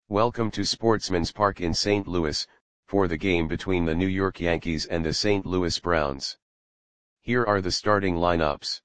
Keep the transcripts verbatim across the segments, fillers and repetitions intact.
Welcome to Sportsman's Park in Saint Louis, for the game between the New York Yankees and the Saint Louis Browns. Here are the starting lineups.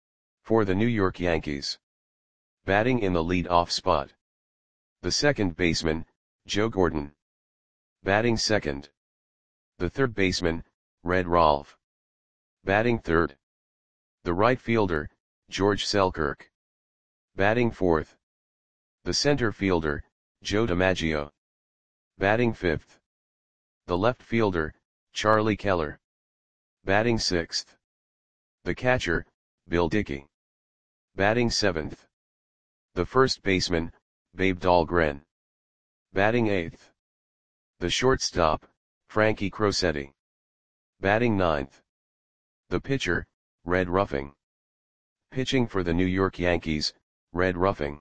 For the New York Yankees. Batting in the lead-off spot. The second baseman, Joe Gordon. Batting second. The third baseman, Red Rolfe. Batting third. The right fielder, George Selkirk. Batting fourth. The center fielder, Joe DiMaggio. Batting fifth. The left fielder, Charlie Keller. Batting sixth. The catcher, Bill Dickey. Batting seventh. The first baseman, Babe Dahlgren. Batting eighth. The shortstop, Frankie Crosetti. Batting ninth. The pitcher, Red Ruffing. Pitching for the New York Yankees, Red Ruffing.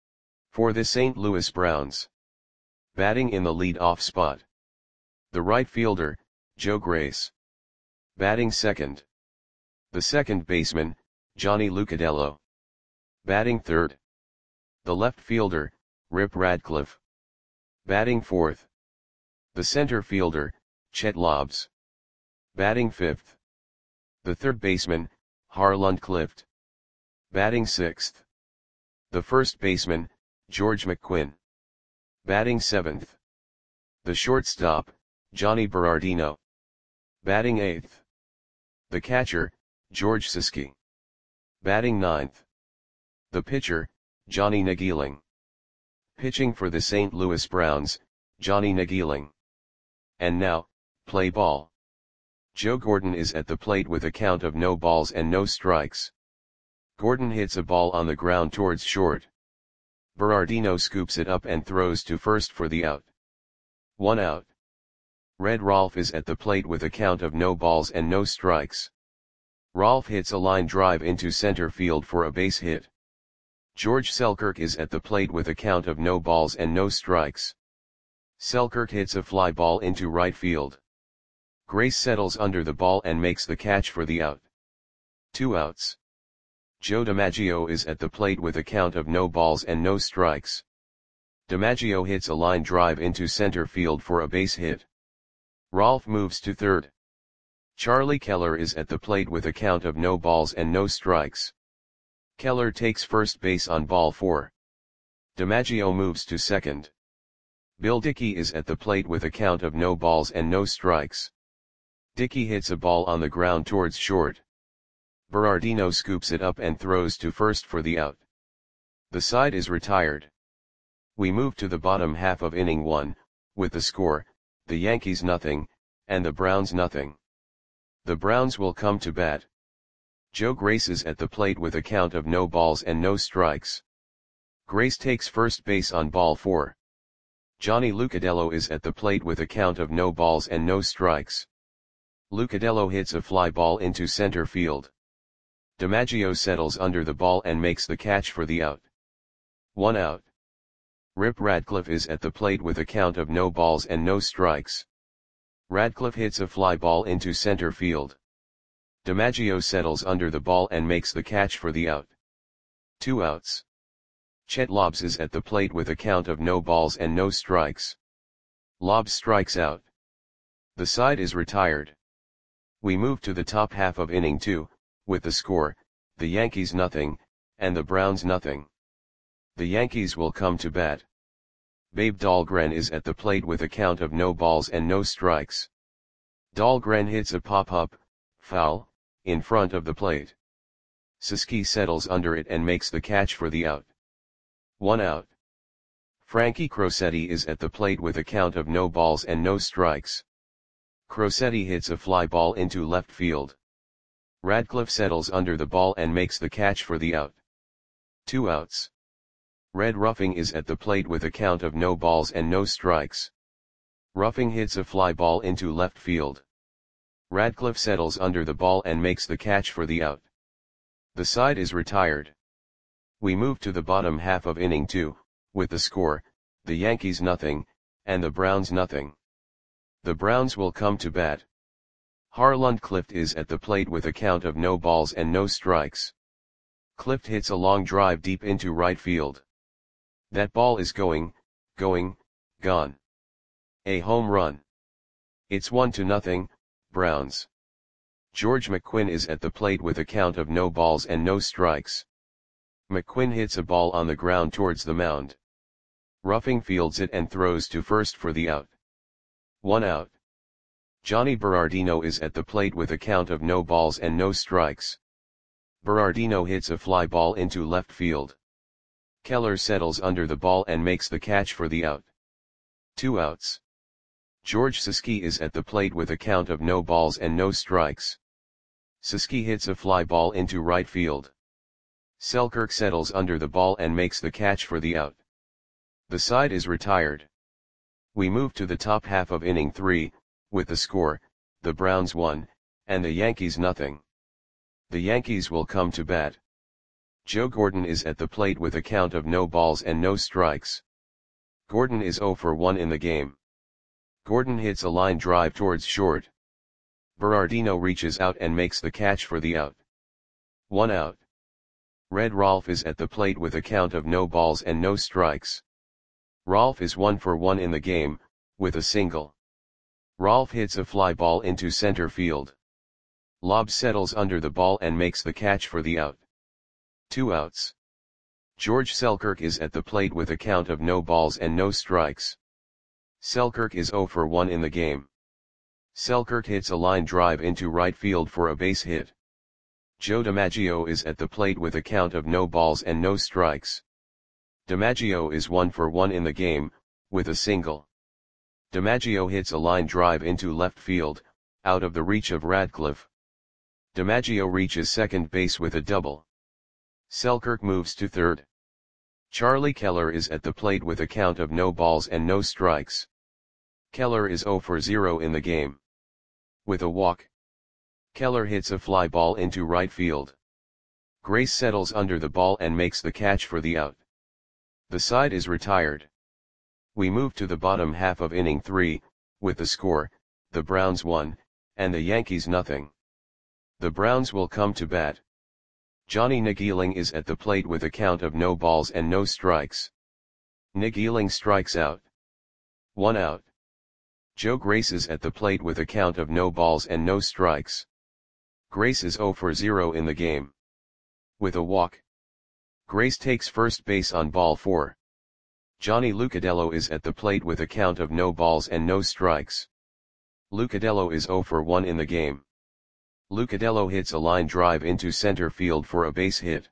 For the Saint Louis Browns. Batting in the lead-off spot. The right fielder, Joe Grace. Batting second. The second baseman, Johnny Lucchitello. Batting third. The left fielder, Rip Radcliffe. Batting fourth. The center fielder, Chet Lobbs. Batting fifth. The third baseman, Harlan Clift. Batting sixth. The first baseman, George McQuinn. Batting seventh. The shortstop, Johnny Berardino. Batting eighth. The catcher, George Siski. Batting ninth. The pitcher, Johnny Nageeling. Pitching for the Saint Louis Browns, Johnny Nageeling. And now, play ball. Joe Gordon is at the plate with a count of no balls and no strikes. Gordon hits a ball on the ground towards short. Berardino scoops it up and throws to first for the out. One out. Red Rolfe is at the plate with a count of no balls and no strikes. Rolfe hits a line drive into center field for a base hit. George Selkirk is at the plate with a count of no balls and no strikes. Selkirk hits a fly ball into right field. Grace settles under the ball and makes the catch for the out. Two outs. Joe DiMaggio is at the plate with a count of no balls and no strikes. DiMaggio hits a line drive into center field for a base hit. Rolfe moves to third. Charlie Keller is at the plate with a count of no balls and no strikes. Keller takes first base on ball four. DiMaggio moves to second. Bill Dickey is at the plate with a count of no balls and no strikes. Dickey hits a ball on the ground towards short. Berardino scoops it up and throws to first for the out. The side is retired. We move to the bottom half of inning one, with the score, the Yankees nothing, and the Browns nothing. The Browns will come to bat. Joe Grace is at the plate with a count of no balls and no strikes. Grace takes first base on ball four. Johnny Lucchitello is at the plate with a count of no balls and no strikes. Lucchitello hits a fly ball into center field. DiMaggio settles under the ball and makes the catch for the out. One out. Rip Radcliffe is at the plate with a count of no balls and no strikes. Radcliffe hits a fly ball into center field. DiMaggio settles under the ball and makes the catch for the out. Two outs. Chet Lobbs is at the plate with a count of no balls and no strikes. Lobbs strikes out. The side is retired. We move to the top half of inning two, with the score, the Yankees nothing, and the Browns nothing. The Yankees will come to bat. Babe Dahlgren is at the plate with a count of no balls and no strikes. Dahlgren hits a pop-up, foul, in front of the plate. Siski settles under it and makes the catch for the out. One out. Frankie Crosetti is at the plate with a count of no balls and no strikes. Crosetti hits a fly ball into left field. Radcliffe settles under the ball and makes the catch for the out. Two outs. Red Ruffing is at the plate with a count of no balls and no strikes. Ruffing hits a fly ball into left field. Radcliffe settles under the ball and makes the catch for the out. The side is retired. We move to the bottom half of inning two, with the score, the Yankees nothing, and the Browns nothing. The Browns will come to bat. Harlan Clift is at the plate with a count of no balls and no strikes. Clift hits a long drive deep into right field. That ball is going, going, gone. A home run. It's one to nothing, Browns. George McQuinn is at the plate with a count of no balls and no strikes. McQuinn hits a ball on the ground towards the mound. Ruffing fields it and throws to first for the out. One out. Johnny Berardino is at the plate with a count of no balls and no strikes. Berardino hits a fly ball into left field. Keller settles under the ball and makes the catch for the out. Two outs. George Suski is at the plate with a count of no balls and no strikes. Suski hits a fly ball into right field. Selkirk settles under the ball and makes the catch for the out. The side is retired. We move to the top half of inning three, with the score, the Browns one, and the Yankees nothing. The Yankees will come to bat. Joe Gordon is at the plate with a count of no balls and no strikes. Gordon is oh for one in the game. Gordon hits a line drive towards short. Berardino reaches out and makes the catch for the out. One out. Red Rolfe is at the plate with a count of no balls and no strikes. Rolfe is one for one in the game, with a single. Rolfe hits a fly ball into center field. Lobb settles under the ball and makes the catch for the out. Two outs. George Selkirk is at the plate with a count of no balls and no strikes. Selkirk is oh for one in the game. Selkirk hits a line drive into right field for a base hit. Joe DiMaggio is at the plate with a count of no balls and no strikes. DiMaggio is one for one in the game, with a single. DiMaggio hits a line drive into left field, out of the reach of Radcliffe. DiMaggio reaches second base with a double. Selkirk moves to third. Charlie Keller is at the plate with a count of no balls and no strikes. Keller is oh for zero in the game. With a walk. Keller hits a fly ball into right field. Grace settles under the ball and makes the catch for the out. The side is retired. We move to the bottom half of inning three, with the score, the Browns one, and the Yankees nothing. The Browns will come to bat. Johnny Nagieling is at the plate with a count of no balls and no strikes. Nagieling strikes out. One out. Joe Grace is at the plate with a count of no balls and no strikes. Grace is oh for zero in the game. With a walk. Grace takes first base on ball four. Johnny Lucadillo is at the plate with a count of no balls and no strikes. Lucadillo is oh for one in the game. Lucadillo hits a line drive into center field for a base hit.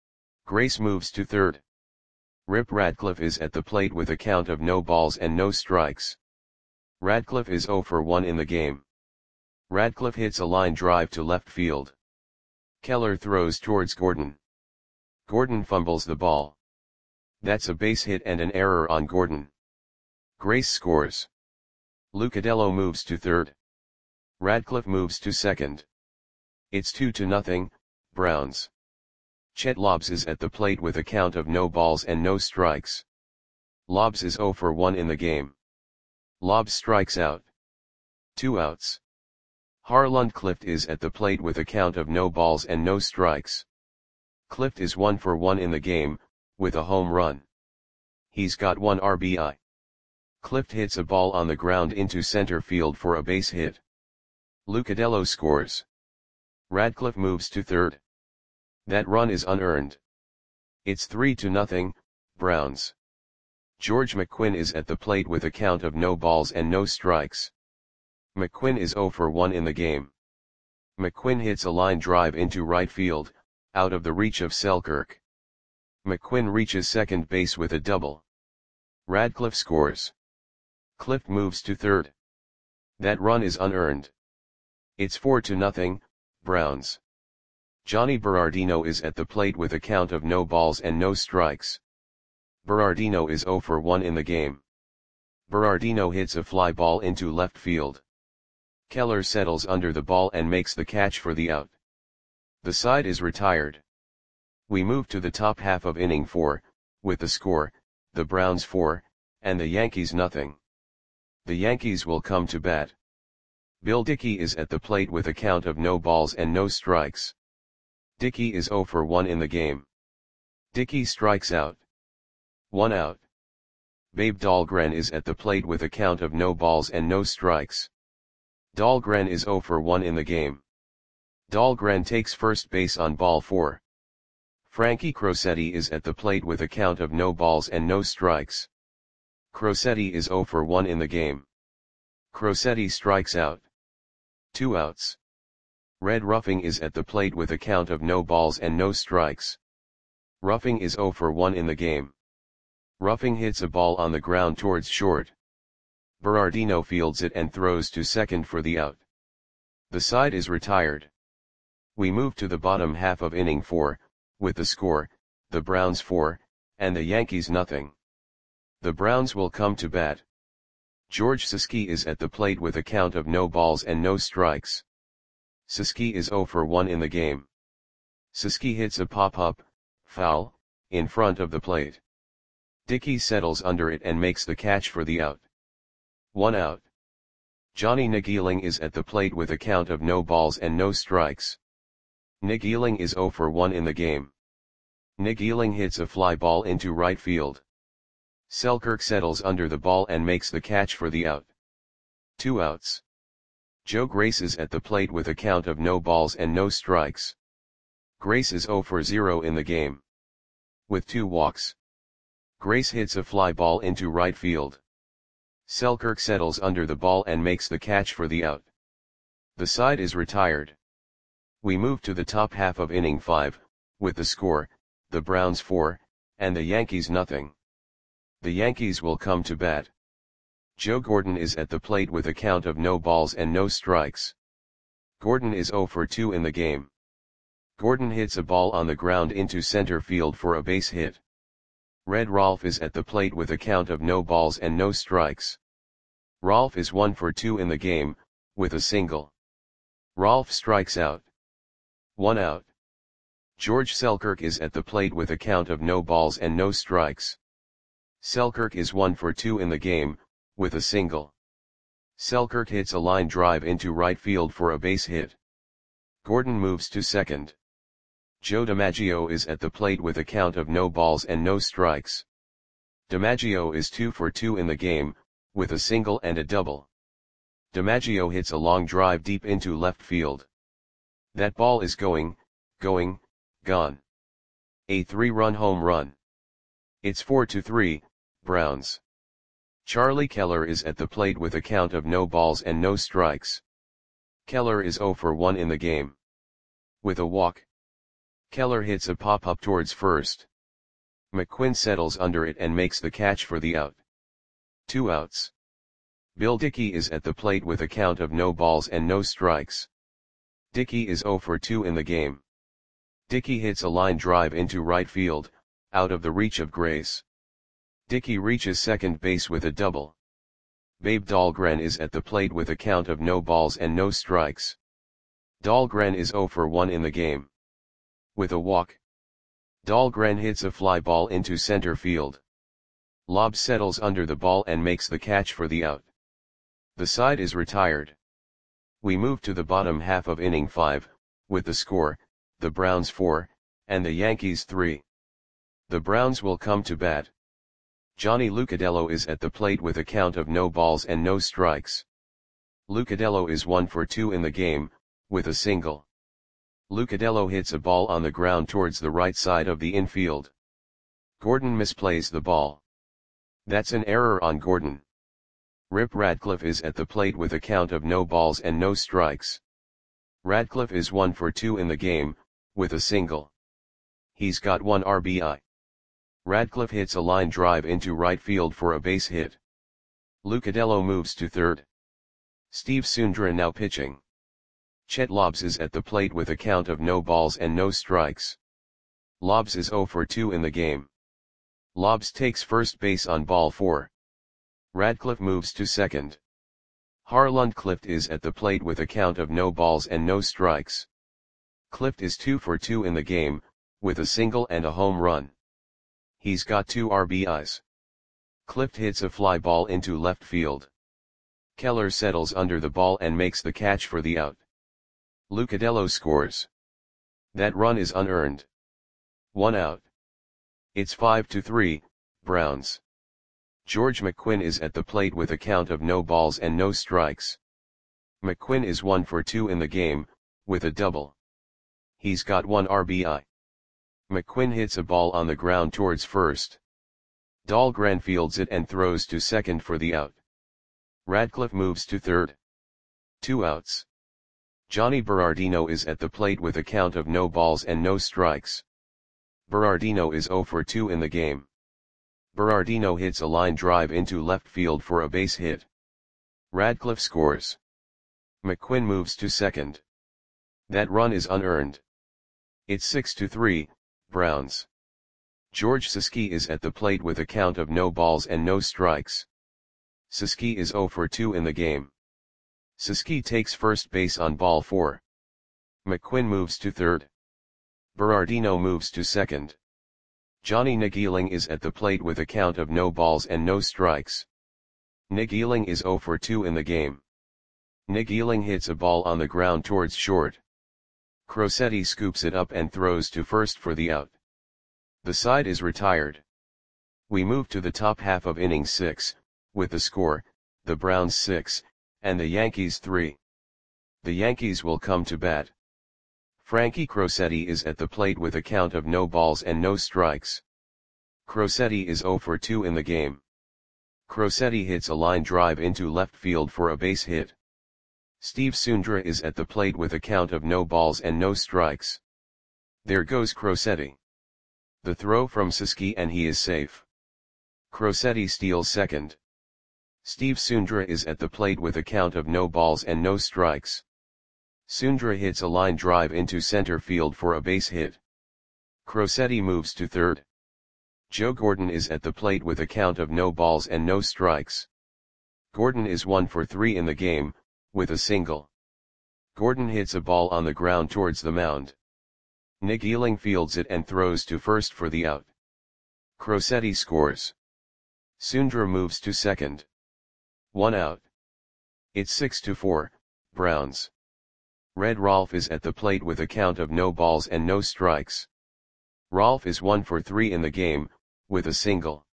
Grace moves to third. Rip Radcliffe is at the plate with a count of no balls and no strikes. Radcliffe is oh for one in the game. Radcliffe hits a line drive to left field. Keller throws towards Gordon. Gordon fumbles the ball. That's a base hit and an error on Gordon. Grace scores. Lucadillo moves to third. Radcliffe moves to second. It's two to nothing, Browns. Chet Lobbs is at the plate with a count of no balls and no strikes. Lobbs is oh for one in the game. Lobbs strikes out. Two outs. Harland Clift is at the plate with a count of no balls and no strikes. Clift is one for one in the game, with a home run. He's got one R B I. Clift hits a ball on the ground into center field for a base hit. Lucadillo scores. Radcliffe moves to third. That run is unearned. It's three to nothing, Browns. George McQuinn is at the plate with a count of no balls and no strikes. McQuinn is oh for one in the game. McQuinn hits a line drive into right field, out of the reach of Selkirk. McQuinn reaches second base with a double. Radcliffe scores. Clift moves to third. That run is unearned. It's four to nothing, Browns. Johnny Berardino is at the plate with a count of no balls and no strikes. Berardino is oh for one in the game. Berardino hits a fly ball into left field. Keller settles under the ball and makes the catch for the out. The side is retired. We move to the top half of inning four, with the score, the Browns four, and the Yankees nothing. The Yankees will come to bat. Bill Dickey is at the plate with a count of no balls and no strikes. Dickey is oh for one in the game. Dickey strikes out. One out. Babe Dahlgren is at the plate with a count of no balls and no strikes. Dahlgren is zero for one in the game. Dahlgren takes first base on ball four. Frankie Crosetti is at the plate with a count of no balls and no strikes. Crosetti is zero for one in the game. Crosetti strikes out. Two outs. Red Ruffing is at the plate with a count of no balls and no strikes. Ruffing is zero for one in the game. Ruffing hits a ball on the ground towards short. Berardino fields it and throws to second for the out. The side is retired. We move to the bottom half of inning four, with the score, the Browns four, and the Yankees nothing. The Browns will come to bat. George Siski is at the plate with a count of no balls and no strikes. Siski is zero for one in the game. Siski hits a pop-up, foul, in front of the plate. Dickey settles under it and makes the catch for the out. One out. Johnny Nageeling is at the plate with a count of no balls and no strikes. Nageeling is zero for one in the game. Nageeling hits a fly ball into right field. Selkirk settles under the ball and makes the catch for the out. Two outs. Joe Grace is at the plate with a count of no balls and no strikes. Grace is zero for zero in the game. With two walks. Grace hits a fly ball into right field. Selkirk settles under the ball and makes the catch for the out. The side is retired. We move to the top half of inning five, with the score, the Browns four, and the Yankees nothing. The Yankees will come to bat. Joe Gordon is at the plate with a count of no balls and no strikes. Gordon is zero for two in the game. Gordon hits a ball on the ground into center field for a base hit. Red Rolfe is at the plate with a count of no balls and no strikes. Rolfe is one for two in the game, with a single. Rolfe strikes out. One out. George Selkirk is at the plate with a count of no balls and no strikes. Selkirk is one for two in the game, with a single. Selkirk hits a line drive into right field for a base hit. Gordon moves to second. Joe DiMaggio is at the plate with a count of no balls and no strikes. DiMaggio is two for two in the game, with a single and a double. DiMaggio hits a long drive deep into left field. That ball is going, going, gone. A three-run home run. It's four to three, Browns. Charlie Keller is at the plate with a count of no balls and no strikes. Keller is zero for one in the game. With a walk. Keller hits a pop-up towards first. McQuinn settles under it and makes the catch for the out. Two outs. Bill Dickey is at the plate with a count of no balls and no strikes. Dickey is zero for two in the game. Dickey hits a line drive into right field, out of the reach of Grace. Dickey reaches second base with a double. Babe Dahlgren is at the plate with a count of no balls and no strikes. Dahlgren is zero for one in the game. With a walk. Dahlgren hits a fly ball into center field. Lobb settles under the ball and makes the catch for the out. The side is retired. We move to the bottom half of inning five, with the score, the Browns four, and the Yankees three. The Browns will come to bat. Johnny Lucadelo is at the plate with a count of no balls and no strikes. Lucadelo is one for two in the game, with a single. Lucadelo hits a ball on the ground towards the right side of the infield. Gordon misplays the ball. That's an error on Gordon. Rip Radcliffe is at the plate with a count of no balls and no strikes. Radcliffe is one for two in the game, with a single. He's got one R B I. Radcliffe hits a line drive into right field for a base hit. Lucadelo moves to third. Steve Sundra now pitching. Chet Lobbs is at the plate with a count of no balls and no strikes. Lobbs is zero for two in the game. Lobbs takes first base on ball four. Radcliffe moves to second. Harland Clift is at the plate with a count of no balls and no strikes. Clift is two for two in the game, with a single and a home run. He's got two R B Is. Clift hits a fly ball into left field. Keller settles under the ball and makes the catch for the out. Lucadelo scores. That run is unearned. One out. It's five to three, Browns. George McQuinn is at the plate with a count of no balls and no strikes. McQuinn is one for two in the game, with a double. He's got one R B I. McQuinn hits a ball on the ground towards first. Dahlgren fields it and throws to second for the out. Radcliffe moves to third. Two outs. Johnny Berardino is at the plate with a count of no balls and no strikes. Berardino is zero for two in the game. Berardino hits a line drive into left field for a base hit. Radcliffe scores. McQuinn moves to second. That run is unearned. It's six to three, Browns. George Siski is at the plate with a count of no balls and no strikes. Siski is zero for two in the game. Siski takes first base on ball four. McQuinn moves to third. Berardino moves to second. Johnny Nageeling is at the plate with a count of no balls and no strikes. Nageeling is zero for two in the game. Nageeling hits a ball on the ground towards short. Crosetti scoops it up and throws to first for the out. The side is retired. We move to the top half of inning six, with the score, the Browns six, and the Yankees three. The Yankees will come to bat. Frankie Crosetti is at the plate with a count of no balls and no strikes. Crosetti is zero for two in the game. Crosetti hits a line drive into left field for a base hit. Steve Sundra is at the plate with a count of no balls and no strikes. There goes Crosetti. The throw from Siski and he is safe. Crosetti steals second. Steve Sundra is at the plate with a count of no balls and no strikes. Sundra hits a line drive into center field for a base hit. Crosetti moves to third. Joe Gordon is at the plate with a count of no balls and no strikes. Gordon is one for three in the game, with a single. Gordon hits a ball on the ground towards the mound. Nageeling fields it and throws to first for the out. Crosetti scores. Sundra moves to second. One out. It's six to four, Browns. Red Rolfe is at the plate with a count of no balls and no strikes. Rolfe is one for three in the game, with a single.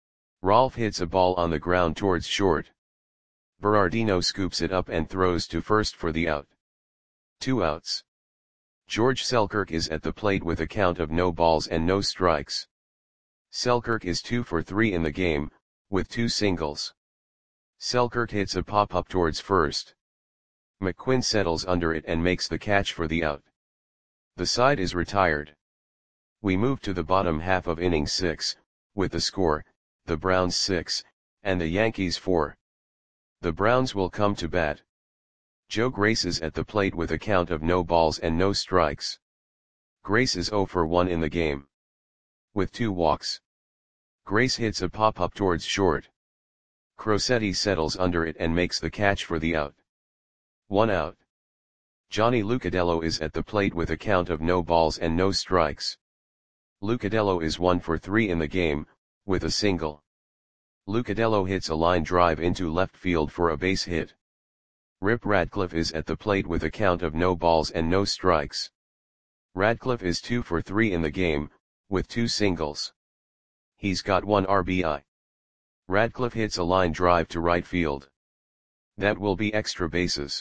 Rolfe hits a ball on the ground towards short. Berardino scoops it up and throws to first for the out. Two outs. George Selkirk is at the plate with a count of no balls and no strikes. Selkirk is two for three in the game, with two singles. Selkirk hits a pop-up towards first. McQuinn settles under it and makes the catch for the out. The side is retired. We move to the bottom half of inning six, with the score, the Browns six, and the Yankees four. The Browns will come to bat. Joe Grace is at the plate with a count of no balls and no strikes. Grace is zero for one in the game. With two walks. Grace hits a pop-up towards short. Crosetti settles under it and makes the catch for the out. One out. Johnny Lucadillo is at the plate with a count of no balls and no strikes. Lucadillo is one for three in the game, with a single. Lucadillo hits a line drive into left field for a base hit. Rip Radcliffe is at the plate with a count of no balls and no strikes. Radcliffe is two for three in the game, with two singles. He's got one R B I. Radcliffe hits a line drive to right field. That will be extra bases.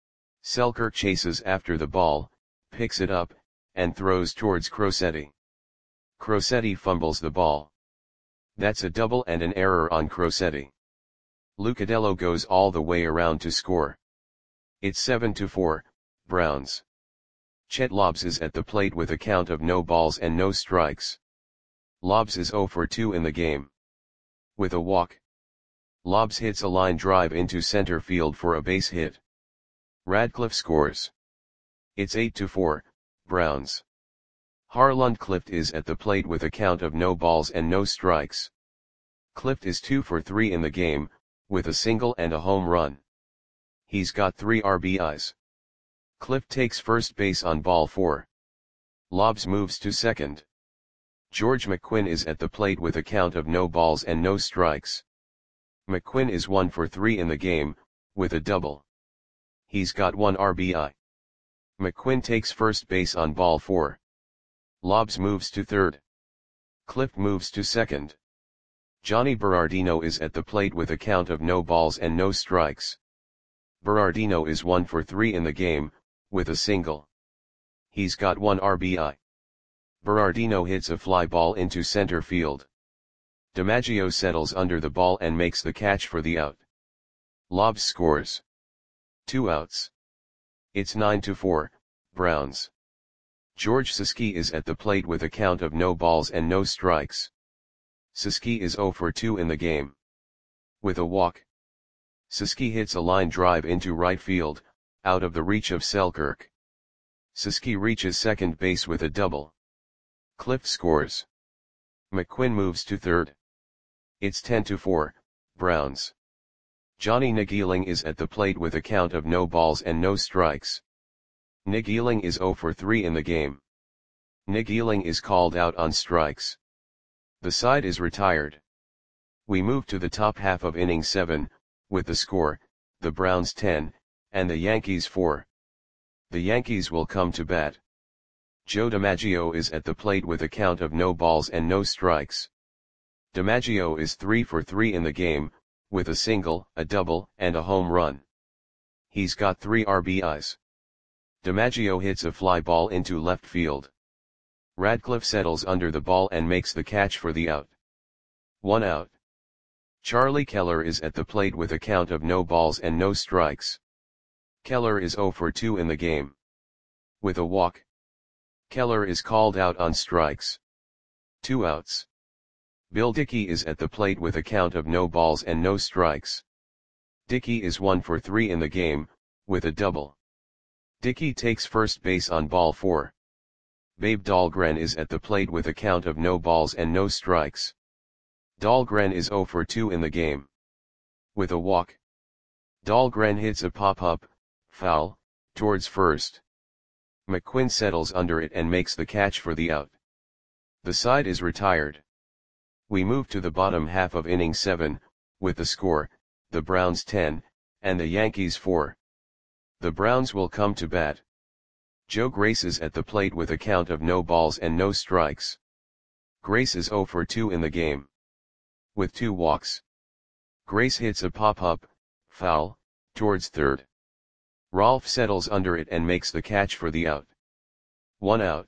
Selkirk chases after the ball, picks it up, and throws towards Crosetti. Crosetti fumbles the ball. That's a double and an error on Crosetti. Lucadillo goes all the way around to score. It's seven to four, Browns. Chet Lobbs is at the plate with a count of no balls and no strikes. Lobbs is zero for two in the game. With a walk. Lobbs hits a line drive into center field for a base hit. Radcliffe scores. It's eight to four, Browns. Harland Clift is at the plate with a count of no balls and no strikes. Clift is two for three in the game, with a single and a home run. He's got three R B Is. Clift takes first base on ball four. Lobbs moves to second. George McQuinn is at the plate with a count of no balls and no strikes. McQuinn is one for three in the game, with a double. He's got one R B I. McQuinn takes first base on ball four. Lobbs moves to third. Clift moves to second. Johnny Berardino is at the plate with a count of no balls and no strikes. Berardino is one for three in the game, with a single. He's got one R B I. Berardino hits a fly ball into center field. DiMaggio settles under the ball and makes the catch for the out. Lobs scores. Two outs. It's nine to four, Browns. George Suski is at the plate with a count of no balls and no strikes. Suski is zero for two in the game. With a walk. Suski hits a line drive into right field, out of the reach of Selkirk. Suski reaches second base with a double. Clift scores. McQuinn moves to third. It's ten to four, Browns. Johnny Nageeling is at the plate with a count of no balls and no strikes. Nageeling is zero for three in the game. Nageeling is called out on strikes. The side is retired. We move to the top half of inning seven, with the score, the Browns ten, and the Yankees four. The Yankees will come to bat. Joe DiMaggio is at the plate with a count of no balls and no strikes. DiMaggio is three for three in the game, with a single, a double, and a home run. He's got three R B Is. DiMaggio hits a fly ball into left field. Radcliffe settles under the ball and makes the catch for the out. One out. Charlie Keller is at the plate with a count of no balls and no strikes. Keller is zero for two in the game. With a walk. Keller is called out on strikes. Two outs. Bill Dickey is at the plate with a count of no balls and no strikes. Dickey is one for three in the game, with a double. Dickey takes first base on ball four. Babe Dahlgren is at the plate with a count of no balls and no strikes. Dahlgren is zero for two in the game. With a walk. Dahlgren hits a pop-up, foul, towards first. McQuinn settles under it and makes the catch for the out. The side is retired. We move to the bottom half of inning seven, with the score, the Browns ten, and the Yankees four. The Browns will come to bat. Joe Grace is at the plate with a count of no balls and no strikes. Grace is zero for two in the game. With two walks. Grace hits a pop-up, foul, towards third. Rolfe settles under it and makes the catch for the out. One out.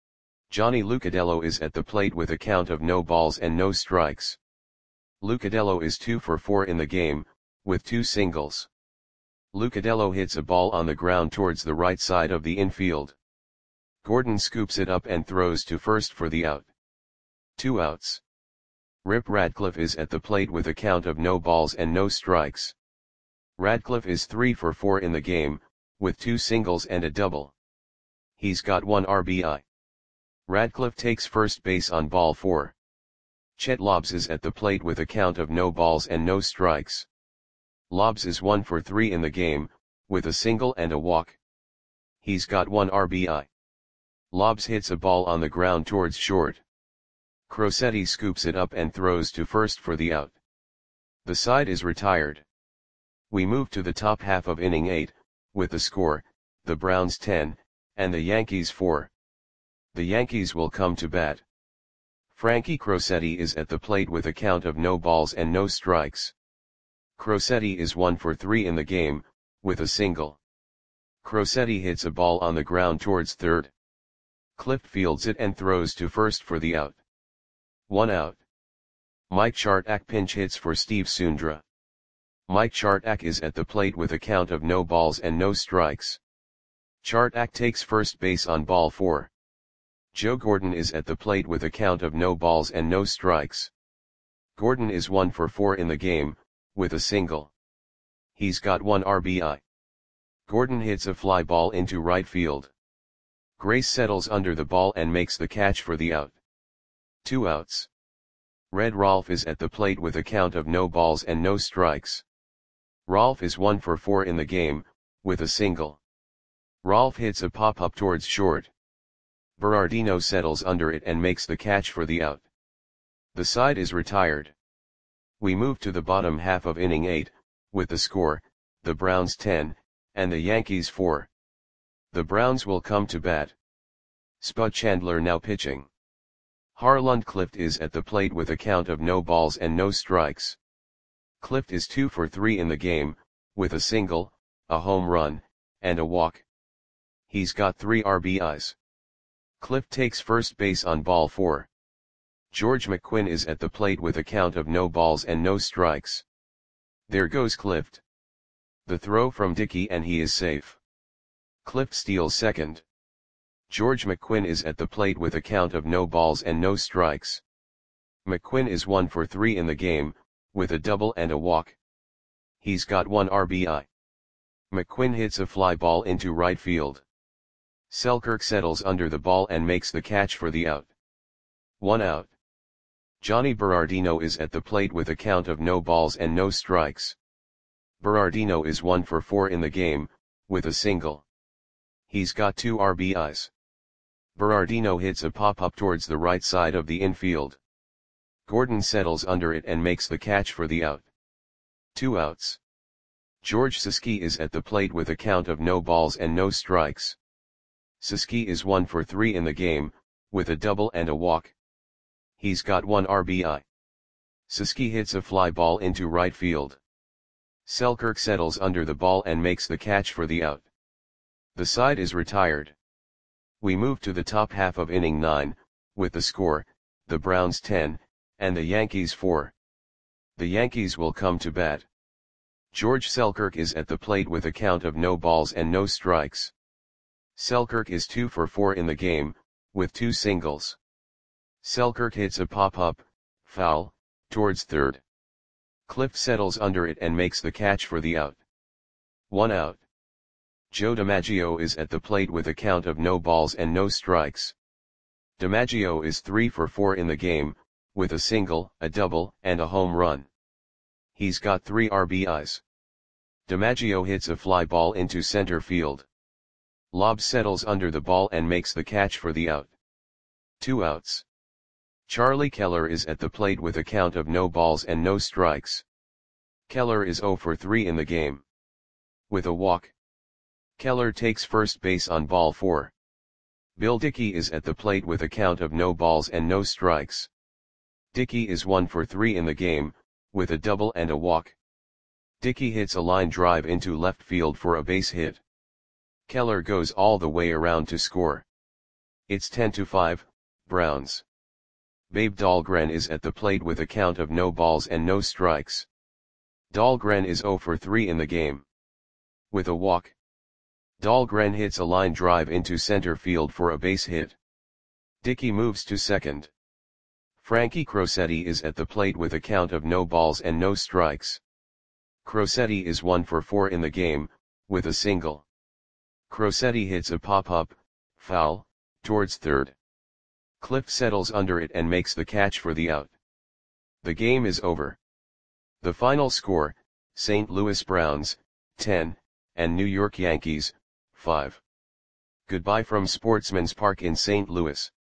Johnny Lucadillo is at the plate with a count of no balls and no strikes. Lucadillo is two for four in the game, with two singles. Lucadillo hits a ball on the ground towards the right side of the infield. Gordon scoops it up and throws to first for the out. Two outs. Rip Radcliffe is at the plate with a count of no balls and no strikes. Radcliffe is three for four in the game, with two singles and a double. He's got one R B I. Radcliffe takes first base on ball four. Chet Lobbs is at the plate with a count of no balls and no strikes. Lobbs is one for three in the game, with a single and a walk. He's got one R B I. Lobbs hits a ball on the ground towards short. Crosetti scoops it up and throws to first for the out. The side is retired. We move to the top half of inning eight, with the score, the Browns ten, and the Yankees four. The Yankees will come to bat. Frankie Crosetti is at the plate with a count of no balls and no strikes. Crosetti is one for three in the game, with a single. Crosetti hits a ball on the ground towards third. Clift fields it and throws to first for the out. One out. Mike Chartak pinch hits for Steve Sundra. Mike Chartak is at the plate with a count of no balls and no strikes. Chartak takes first base on ball four. Joe Gordon is at the plate with a count of no balls and no strikes. Gordon is one for four in the game, with a single. He's got one R B I. Gordon hits a fly ball into right field. Grace settles under the ball and makes the catch for the out. Two outs. Red Rolfe is at the plate with a count of no balls and no strikes. Rolfe is one for four in the game, with a single. Rolfe hits a pop-up towards short. Berardino settles under it and makes the catch for the out. The side is retired. We move to the bottom half of inning eight, with the score, the Browns ten, and the Yankees four. The Browns will come to bat. Spud Chandler now pitching. Harlund Clift is at the plate with a count of no balls and no strikes. Clift is two for three in the game, with a single, a home run, and a walk. He's got three R B Is. Clift takes first base on ball four. George McQuinn is at the plate with a count of no balls and no strikes. There goes Clift. The throw from Dickey and he is safe. Clift steals second. George McQuinn is at the plate with a count of no balls and no strikes. McQuinn is one for three in the game, with a double and a walk. He's got one R B I. McQuinn hits a fly ball into right field. Selkirk settles under the ball and makes the catch for the out. One out. Johnny Berardino is at the plate with a count of no balls and no strikes. Berardino is one for four in the game, with a single. He's got two R B Is. Berardino hits a pop-up towards the right side of the infield. Gordon settles under it and makes the catch for the out. Two outs. George Siski is at the plate with a count of no balls and no strikes. Siski is one for three in the game, with a double and a walk. He's got one R B I. Siski hits a fly ball into right field. Selkirk settles under the ball and makes the catch for the out. The side is retired. We move to the top half of inning nine, with the score, the Browns ten, and the Yankees four. The Yankees will come to bat. George Selkirk is at the plate with a count of no balls and no strikes. Selkirk is two for four in the game, with two singles. Selkirk hits a pop-up, foul, towards third. Clift settles under it and makes the catch for the out. One out. Joe DiMaggio is at the plate with a count of no balls and no strikes. DiMaggio is three for four in the game, with a single, a double, and a home run. He's got three R B Is. DiMaggio hits a fly ball into center field. Lobb settles under the ball and makes the catch for the out. Two outs. Charlie Keller is at the plate with a count of no balls and no strikes. Keller is zero for three in the game. With a walk. Keller takes first base on ball four. Bill Dickey is at the plate with a count of no balls and no strikes. Dickey is one for three in the game, with a double and a walk. Dickey hits a line drive into left field for a base hit. Keller goes all the way around to score. It's ten to five, Browns. Babe Dahlgren is at the plate with a count of no balls and no strikes. Dahlgren is zero for three in the game. With a walk. Dahlgren hits a line drive into center field for a base hit. Dickey moves to second. Frankie Crosetti is at the plate with a count of no balls and no strikes. Crosetti is one for four in the game, with a single. Crosetti hits a pop-up, foul, towards third. Clift settles under it and makes the catch for the out. The game is over. The final score, Saint Louis Browns, ten, and New York Yankees, five. Goodbye from Sportsman's Park in Saint Louis.